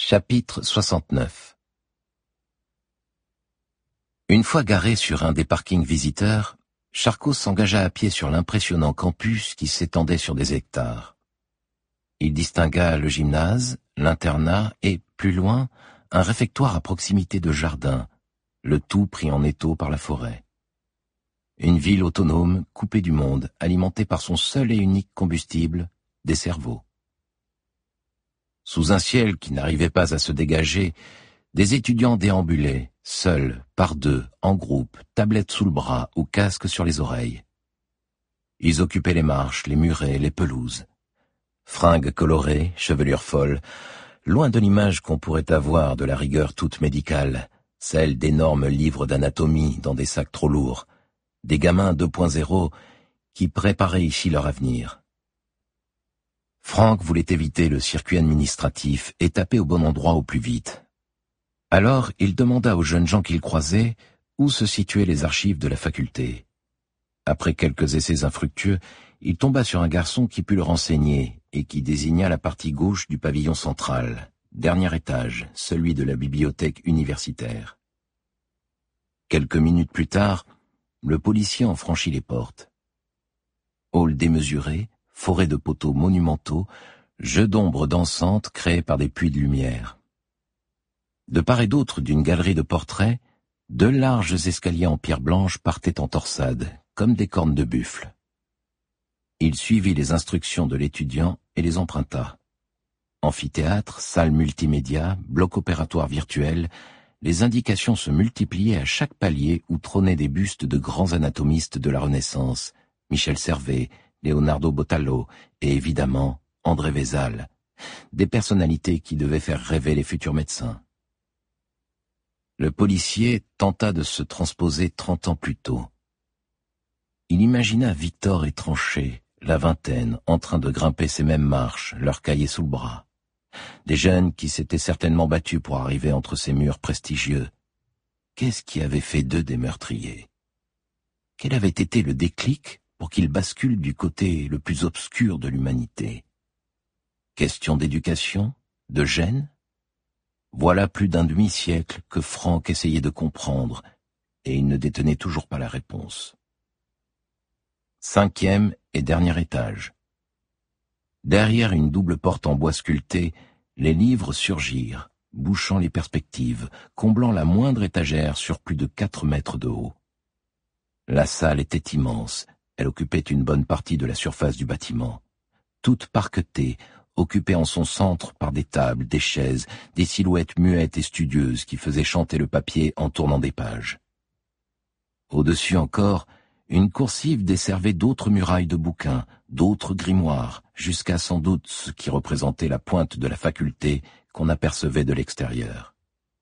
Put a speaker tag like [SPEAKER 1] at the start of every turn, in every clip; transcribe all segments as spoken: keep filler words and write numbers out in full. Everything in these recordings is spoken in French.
[SPEAKER 1] Chapitre soixante-neuf. Une fois garé sur un des parkings visiteurs, Charcot s'engagea à pied sur l'impressionnant campus qui s'étendait sur des hectares. Il distingua le gymnase, l'internat et, plus loin, un réfectoire à proximité de jardins, le tout pris en étau par la forêt. Une ville autonome, coupée du monde, alimentée par son seul et unique combustible, des cerveaux. Sous un ciel qui n'arrivait pas à se dégager, des étudiants déambulaient, seuls, par deux, en groupe, tablettes sous le bras ou casques sur les oreilles. Ils occupaient les marches, les murets, les pelouses. Fringues colorées, chevelures folles, loin de l'image qu'on pourrait avoir de la rigueur toute médicale, celle d'énormes livres d'anatomie dans des sacs trop lourds, des gamins deux point zéro qui préparaient ici leur avenir. Franck voulait éviter le circuit administratif et taper au bon endroit au plus vite. Alors, il demanda aux jeunes gens qu'il croisait où se situaient les archives de la faculté. Après quelques essais infructueux, il tomba sur un garçon qui put le renseigner et qui désigna la partie gauche du pavillon central, dernier étage, celui de la bibliothèque universitaire. Quelques minutes plus tard, le policier en franchit les portes. Hall démesuré, forêt de poteaux monumentaux, jeux d'ombre dansantes créés par des puits de lumière. De part et d'autre d'une galerie de portraits, deux larges escaliers en pierre blanche partaient en torsade, comme des cornes de buffle. Il suivit les instructions de l'étudiant et les emprunta. Amphithéâtre, salle multimédia, bloc opératoire virtuel, les indications se multipliaient à chaque palier où trônaient des bustes de grands anatomistes de la Renaissance, Michel Servet, Leonardo Botallo et évidemment André Vézal, des personnalités qui devaient faire rêver les futurs médecins. Le policier tenta de se transposer trente ans plus tôt. Il imagina Victor et Tranché, la vingtaine, en train de grimper ces mêmes marches, leur cahier sous le bras. Des jeunes qui s'étaient certainement battus pour arriver entre ces murs prestigieux. Qu'est-ce qui avait fait d'eux des meurtriers? Quel avait été le déclic pour qu'ils basculent du côté le plus obscur de l'humanité? Question d'éducation? De gêne? Voilà plus d'un demi-siècle que Franck essayait de comprendre, et il ne détenait toujours pas la réponse. Cinquième et dernier étage. Derrière une double porte en bois sculpté, les livres surgirent, bouchant les perspectives, comblant la moindre étagère sur plus de quatre mètres de haut. La salle était immense, elle occupait une bonne partie de la surface du bâtiment. Toute parquetée, occupée en son centre par des tables, des chaises, des silhouettes muettes et studieuses qui faisaient chanter le papier en tournant des pages. Au-dessus encore, une coursive desservait d'autres murailles de bouquins, d'autres grimoires, jusqu'à sans doute ce qui représentait la pointe de la faculté qu'on apercevait de l'extérieur.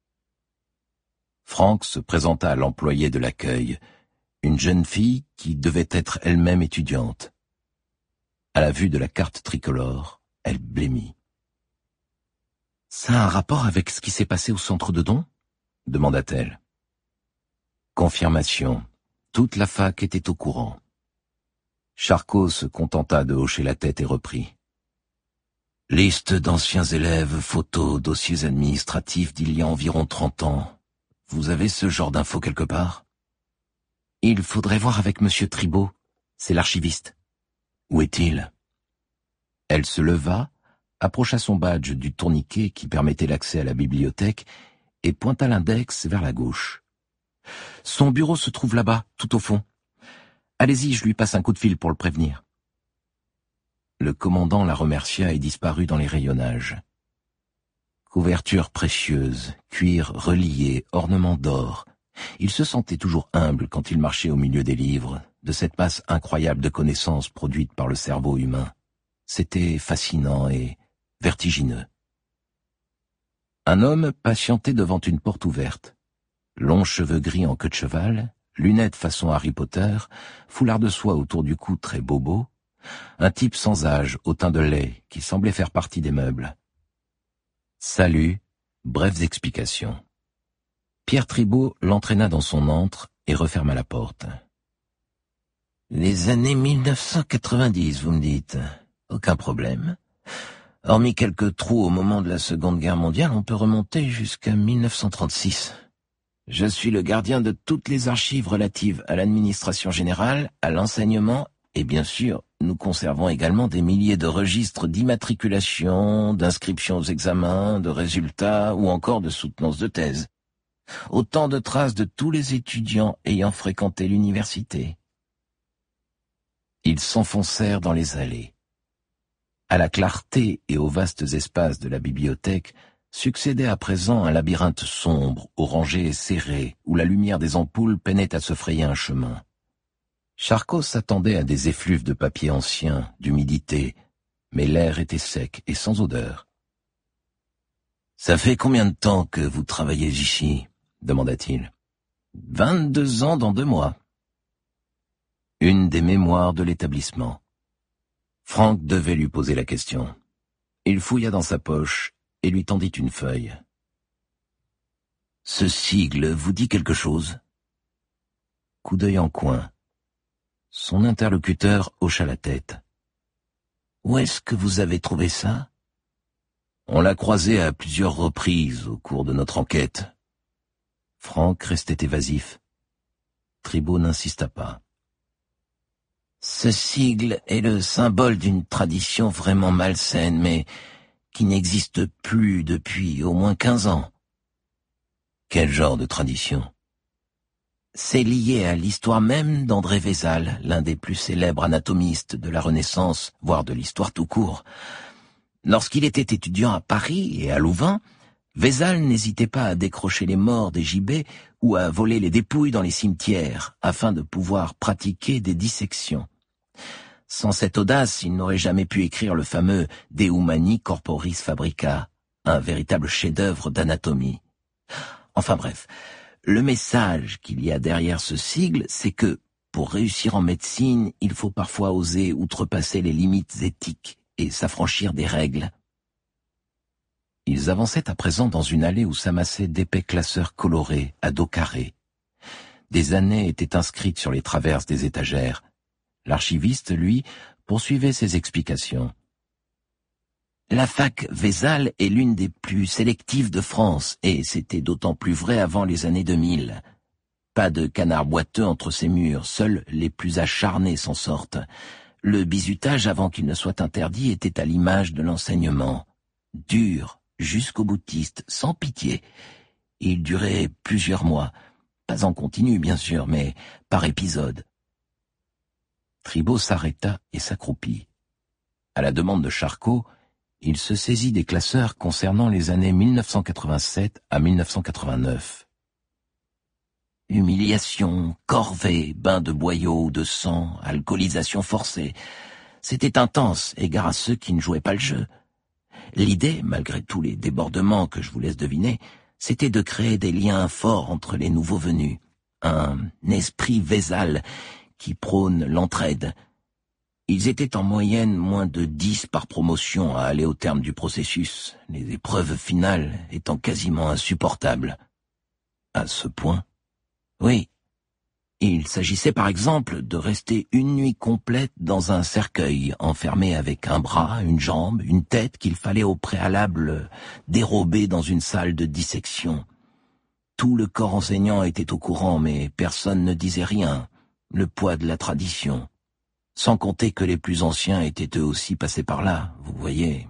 [SPEAKER 1] Franck se présenta à l'employé de l'accueil, une jeune fille qui devait être elle-même étudiante. À la vue de la carte tricolore, elle blêmit. « Ça a un rapport avec ce qui s'est passé au centre de dons ?» demanda-t-elle. Confirmation. Toute la fac était au courant. Charcot se contenta de hocher la tête et reprit. « Liste d'anciens élèves, photos, dossiers administratifs d'il y a environ trente ans. Vous avez ce genre d'infos quelque part ?»« Il faudrait voir avec monsieur Tribault, c'est l'archiviste. »« Où est-il ?» Elle se leva, approcha son badge du tourniquet qui permettait l'accès à la bibliothèque et pointa l'index vers la gauche. « Son bureau se trouve là-bas, tout au fond. Allez-y, je lui passe un coup de fil pour le prévenir. » Le commandant la remercia et disparut dans les rayonnages. Couverture précieuse, cuir relié, ornements d'or. Il se sentait toujours humble quand il marchait au milieu des livres, de cette masse incroyable de connaissances produites par le cerveau humain. C'était fascinant et vertigineux. Un homme patientait devant une porte ouverte. Longs cheveux gris en queue de cheval, lunettes façon Harry Potter, foulard de soie autour du cou très bobo, un type sans âge, au teint de lait, qui semblait faire partie des meubles. Salut, brèves explications. Pierre Tribault l'entraîna dans son antre et referma la porte. « Les années mille neuf cent quatre-vingt-dix, vous me dites. Aucun problème. Hormis quelques trous au moment de la Seconde Guerre mondiale, on peut remonter jusqu'à mille neuf cent trente-six. Je suis le gardien de toutes les archives relatives à l'administration générale, à l'enseignement, et bien sûr, nous conservons également des milliers de registres d'immatriculation, d'inscriptions aux examens, de résultats ou encore de soutenances de thèse. Autant de traces de tous les étudiants ayant fréquenté l'université. Ils s'enfoncèrent dans les allées. À la clarté et aux vastes espaces de la bibliothèque succédait à présent un labyrinthe sombre, aux rangées serrées, où la lumière des ampoules peinait à se frayer un chemin. Charcot s'attendait à des effluves de papier ancien, d'humidité, mais l'air était sec et sans odeur. « Ça fait combien de temps que vous travaillez ici ?» demanda-t-il. « Vingt-deux ans dans deux mois. » Une des mémoires de l'établissement. Franck devait lui poser la question. Il fouilla dans sa poche et lui tendit une feuille. « Ce sigle vous dit quelque chose ?» Coup d'œil en coin. Son interlocuteur hocha la tête. « Où est-ce que vous avez trouvé ça ?» On l'a croisé à plusieurs reprises au cours de notre enquête. Franck restait évasif. Tribault n'insista pas. « Ce sigle est le symbole d'une tradition vraiment malsaine, mais qui n'existe plus depuis au moins quinze ans. » Quel genre de tradition ? C'est lié à l'histoire même d'André Vézal, l'un des plus célèbres anatomistes de la Renaissance, voire de l'histoire tout court. Lorsqu'il était étudiant à Paris et à Louvain, Vézal n'hésitait pas à décrocher les morts des gibets ou à voler les dépouilles dans les cimetières, afin de pouvoir pratiquer des dissections. Sans cette audace, il n'aurait jamais pu écrire le fameux De Humani Corporis Fabrica, un véritable chef-d'œuvre d'anatomie. Enfin bref, le message qu'il y a derrière ce sigle, c'est que, pour réussir en médecine, il faut parfois oser outrepasser les limites éthiques et s'affranchir des règles. Ils avançaient à présent dans une allée où s'amassaient d'épais classeurs colorés, à dos carré. Des années étaient inscrites sur les traverses des étagères. L'archiviste, lui, poursuivait ses explications. La fac Vézal est l'une des plus sélectives de France, et c'était d'autant plus vrai avant les années deux mille. Pas de canards boiteux entre ses murs, seuls les plus acharnés s'en sortent. Le bizutage, avant qu'il ne soit interdit, était à l'image de l'enseignement. Dur, jusqu'au boutiste, sans pitié. Il durait plusieurs mois. Pas en continu, bien sûr, mais par épisode. Tribault s'arrêta et s'accroupit. À la demande de Charcot, il se saisit des classeurs concernant les années mille neuf cent quatre-vingt-sept à mille neuf cent quatre-vingt-neuf. Humiliation, corvée, bain de boyaux, de sang, alcoolisation forcée. C'était intense, égard à ceux qui ne jouaient pas le jeu. L'idée, malgré tous les débordements que je vous laisse deviner, c'était de créer des liens forts entre les nouveaux venus. Un esprit Vézal qui prône l'entraide. Ils étaient en moyenne moins de dix par promotion à aller au terme du processus, les épreuves finales étant quasiment insupportables. À ce point ? Oui. Il s'agissait par exemple de rester une nuit complète dans un cercueil, enfermé avec un bras, une jambe, une tête qu'il fallait au préalable dérober dans une salle de dissection. Tout le corps enseignant était au courant, mais personne ne disait rien. Le poids de la tradition. Sans compter que les plus anciens étaient eux aussi passés par là, vous voyez.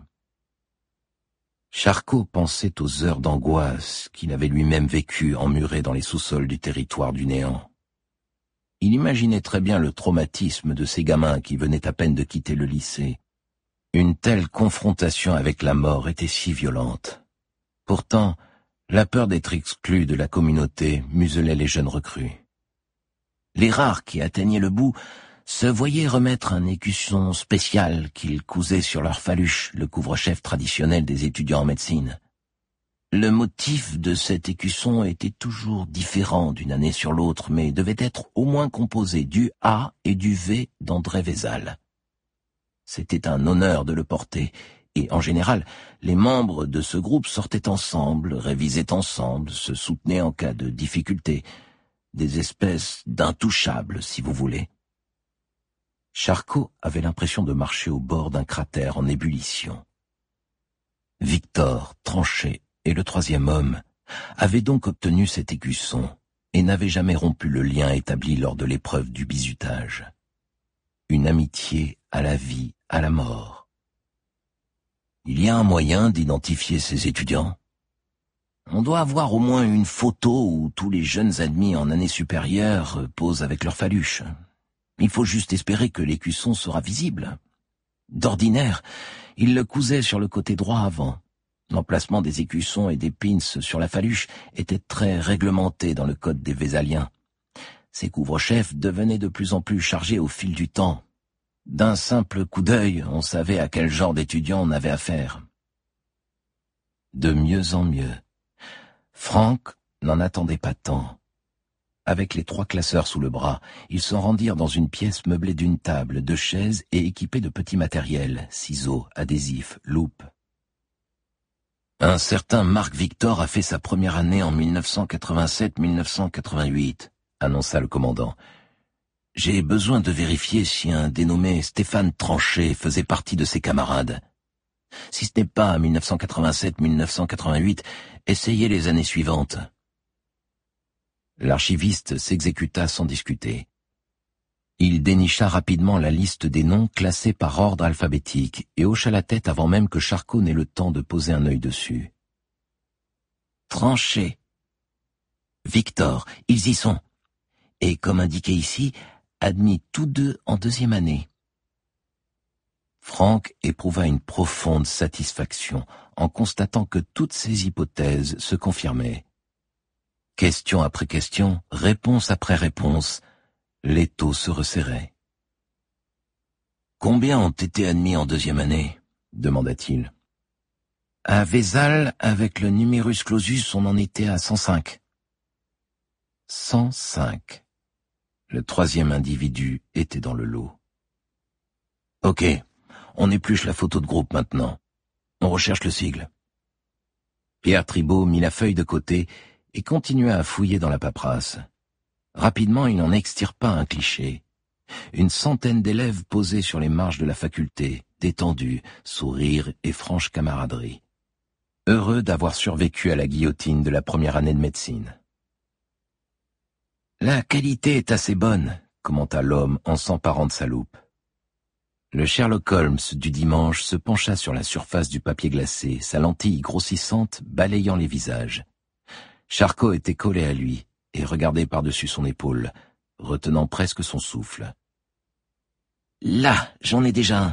[SPEAKER 1] Charcot pensait aux heures d'angoisse qu'il avait lui-même vécues emmuré dans les sous-sols du territoire du néant. Il imaginait très bien le traumatisme de ces gamins qui venaient à peine de quitter le lycée. Une telle confrontation avec la mort était si violente. Pourtant, la peur d'être exclu de la communauté muselait les jeunes recrues. Les rares qui atteignaient le bout se voyaient remettre un écusson spécial qu'ils cousaient sur leur faluche, le couvre-chef traditionnel des étudiants en médecine. Le motif de cet écusson était toujours différent d'une année sur l'autre, mais devait être au moins composé du A et du V d'André Vézal. C'était un honneur de le porter, et en général, les membres de ce groupe sortaient ensemble, révisaient ensemble, se soutenaient en cas de difficulté. Des espèces d'intouchables, si vous voulez. Charcot avait l'impression de marcher au bord d'un cratère en ébullition. Victor, Tranchet et le troisième homme avaient donc obtenu cet écusson et n'avaient jamais rompu le lien établi lors de l'épreuve du bizutage. Une amitié à la vie, à la mort. Il y a un moyen d'identifier ces étudiants. On doit avoir au moins une photo où tous les jeunes admis en année supérieure posent avec leur faluche. Il faut juste espérer que l'écusson sera visible. D'ordinaire, il le cousait sur le côté droit avant. L'emplacement des écussons et des pins sur la faluche était très réglementé dans le code des Vésaliens. Ces couvre-chefs devenaient de plus en plus chargés au fil du temps. D'un simple coup d'œil, on savait à quel genre d'étudiant on avait affaire. De mieux en mieux. Franck n'en attendait pas tant. Avec les trois classeurs sous le bras, ils s'en rendirent dans une pièce meublée d'une table, de chaises et équipée de petits matériels, ciseaux, adhésifs, loupes. Un certain Marc Victor a fait sa première année en mille neuf cent quatre-vingt-sept mille neuf cent quatre-vingt-huit, annonça le commandant. J'ai besoin de vérifier si un dénommé Stéphane Tranchet faisait partie de ses camarades. Si ce n'est pas mille neuf cent quatre-vingt-sept mille neuf cent quatre-vingt-huit, essayez les années suivantes. L'archiviste s'exécuta sans discuter. Il dénicha rapidement la liste des noms classés par ordre alphabétique et hocha la tête avant même que Charcot n'ait le temps de poser un œil dessus. Tranchet. Victor, ils y sont. Et comme indiqué ici, admis tous deux en deuxième année. Franck éprouva une profonde satisfaction en constatant que toutes ses hypothèses se confirmaient. Question après question, réponse après réponse, l'étau se resserrait. « Combien ont été admis en deuxième année ?» demanda-t-il. « À Vézal, avec le numerus clausus, on en était à cent cinq. » cent cinq. Le troisième individu était dans le lot. « Ok, on épluche la photo de groupe maintenant. On recherche le sigle. » Pierre Tribault mit la feuille de côté et continua à fouiller dans la paperasse. Rapidement, il en extirpa un cliché. Une centaine d'élèves posés sur les marches de la faculté, détendus, sourires et franche camaraderie. Heureux d'avoir survécu à la guillotine de la première année de médecine. « La qualité est assez bonne », commenta l'homme en s'emparant de sa loupe. Le Sherlock Holmes du dimanche se pencha sur la surface du papier glacé, sa lentille grossissante balayant les visages. Charcot était collé à lui et regardait par-dessus son épaule, retenant presque son souffle. « Là, j'en ai déjà un !»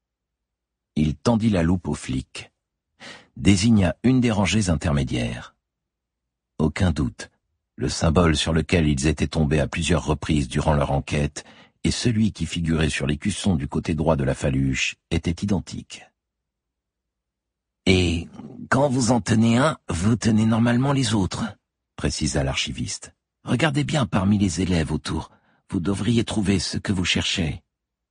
[SPEAKER 1] Il tendit la loupe au flic, désigna une des rangées intermédiaires. Aucun doute, le symbole sur lequel ils étaient tombés à plusieurs reprises durant leur enquête et celui qui figurait sur l'écusson du côté droit de la faluche étaient identiques. « Et quand vous en tenez un, vous tenez normalement les autres », précisa l'archiviste. « Regardez bien parmi les élèves autour, vous devriez trouver ce que vous cherchez. »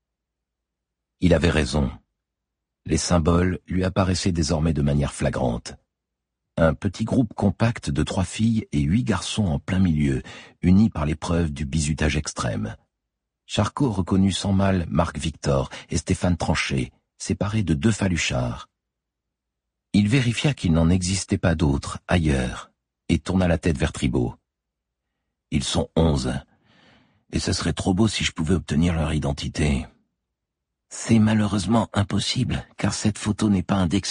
[SPEAKER 1] Il avait raison. Les symboles lui apparaissaient désormais de manière flagrante. Un petit groupe compact de trois filles et huit garçons en plein milieu, unis par l'épreuve du bizutage extrême. Charcot reconnut sans mal Marc Victor et Stéphane Tranchet, séparés de deux faluchards. Il vérifia qu'il n'en existait pas d'autres, ailleurs, et tourna la tête vers Tribault. « Ils sont onze, et ce serait trop beau si je pouvais obtenir leur identité. »« C'est malheureusement impossible, car cette photo n'est pas indexée. »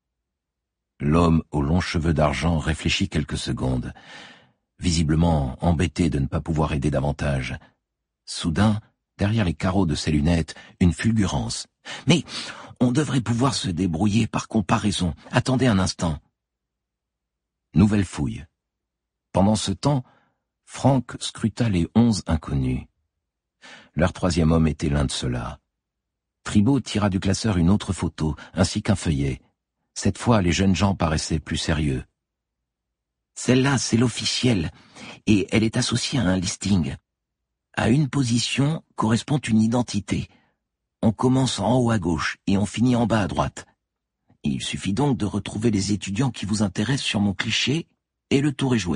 [SPEAKER 1] L'homme aux longs cheveux d'argent réfléchit quelques secondes, visiblement embêté de ne pas pouvoir aider davantage. Soudain, derrière les carreaux de ses lunettes, une fulgurance. « Mais on devrait pouvoir se débrouiller par comparaison. Attendez un instant. » Nouvelle fouille. Pendant ce temps, Franck scruta les onze inconnus. Leur troisième homme était l'un de ceux-là. Tribault tira du classeur une autre photo, ainsi qu'un feuillet. Cette fois, les jeunes gens paraissaient plus sérieux. « Celle-là, c'est l'officielle, et elle est associée à un listing. À une position correspond une identité. On commence en haut à gauche et on finit en bas à droite. Il suffit donc de retrouver les étudiants qui vous intéressent sur mon cliché, et le tour est joué. »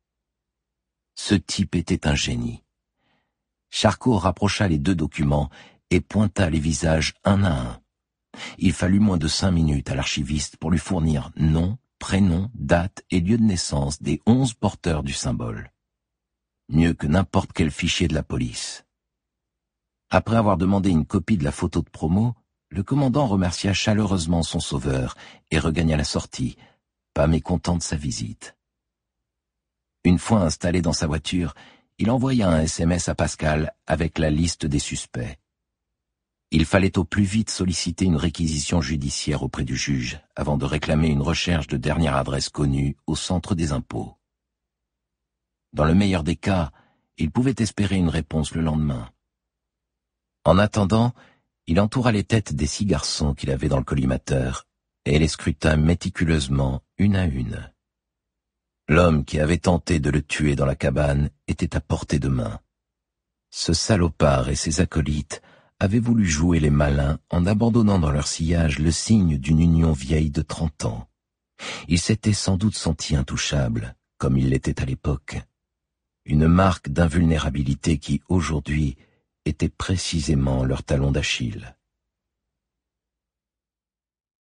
[SPEAKER 1] Ce type était un génie. Charcot rapprocha les deux documents et pointa les visages un à un. Il fallut moins de cinq minutes à l'archiviste pour lui fournir nom, prénom, date et lieu de naissance des onze porteurs du symbole. Mieux que n'importe quel fichier de la police. Après avoir demandé une copie de la photo de promo, le commandant remercia chaleureusement son sauveur et regagna la sortie, pas mécontent de sa visite. Une fois installé dans sa voiture, il envoya un S M S à Pascal avec la liste des suspects. Il fallait au plus vite solliciter une réquisition judiciaire auprès du juge avant de réclamer une recherche de dernière adresse connue au centre des impôts. Dans le meilleur des cas, il pouvait espérer une réponse le lendemain. En attendant, il entoura les têtes des six garçons qu'il avait dans le collimateur et les scruta méticuleusement une à une. L'homme qui avait tenté de le tuer dans la cabane était à portée de main. Ce salopard et ses acolytes avaient voulu jouer les malins en abandonnant dans leur sillage le signe d'une union vieille de trente ans. Ils s'étaient sans doute sentis intouchables, comme ils l'étaient à l'époque. Une marque d'invulnérabilité qui, aujourd'hui, était précisément leur talon d'Achille.